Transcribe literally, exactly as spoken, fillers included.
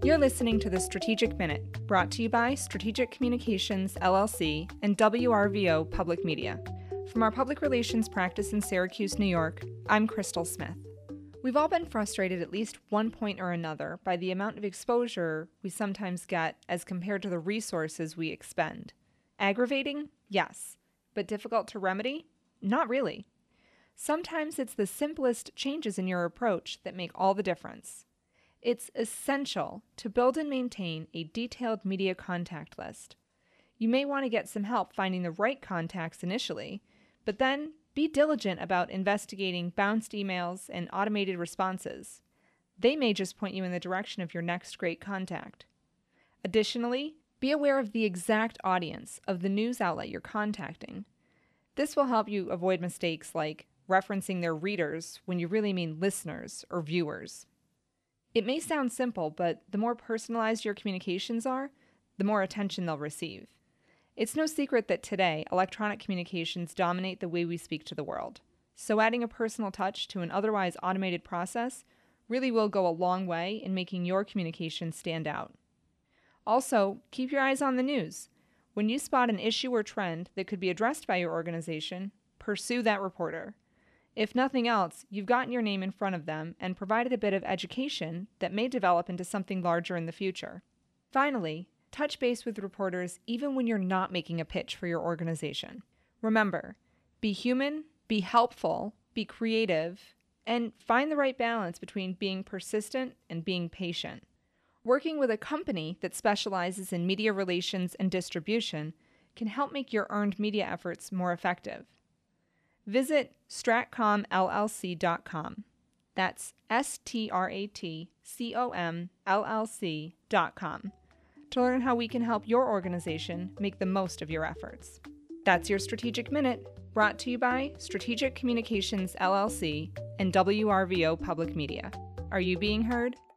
You're listening to the Strategic Minute, brought to you by Strategic Communications, L L C, and W R V O Public Media. From our public relations practice in Syracuse, New York, I'm Crystal Smith. We've all been frustrated at least one point or another by the amount of exposure we sometimes get as compared to the resources we expend. Aggravating? Yes. But difficult to remedy? Not really. Sometimes it's the simplest changes in your approach that make all the difference. It's essential to build and maintain a detailed media contact list. You may want to get some help finding the right contacts initially, but then be diligent about investigating bounced emails and automated responses. They may just point you in the direction of your next great contact. Additionally, be aware of the exact audience of the news outlet you're contacting. This will help you avoid mistakes like referencing their readers when you really mean listeners or viewers. It may sound simple, but the more personalized your communications are, the more attention they'll receive. It's no secret that today, electronic communications dominate the way we speak to the world. So adding a personal touch to an otherwise automated process really will go a long way in making your communications stand out. Also, keep your eyes on the news. When you spot an issue or trend that could be addressed by your organization, pursue that reporter. If nothing else, you've gotten your name in front of them and provided a bit of education that may develop into something larger in the future. Finally, touch base with reporters even when you're not making a pitch for your organization. Remember, be human, be helpful, be creative, and find the right balance between being persistent and being patient. Working with a company that specializes in media relations and distribution can help make your earned media efforts more effective. Visit stratcom L L C dot com. That's S T R A T C O M L L C dot com to learn how we can help your organization make the most of your efforts. That's your Strategic Minute, brought to you by Strategic Communications, L L C, and W R V O Public Media. Are you being heard?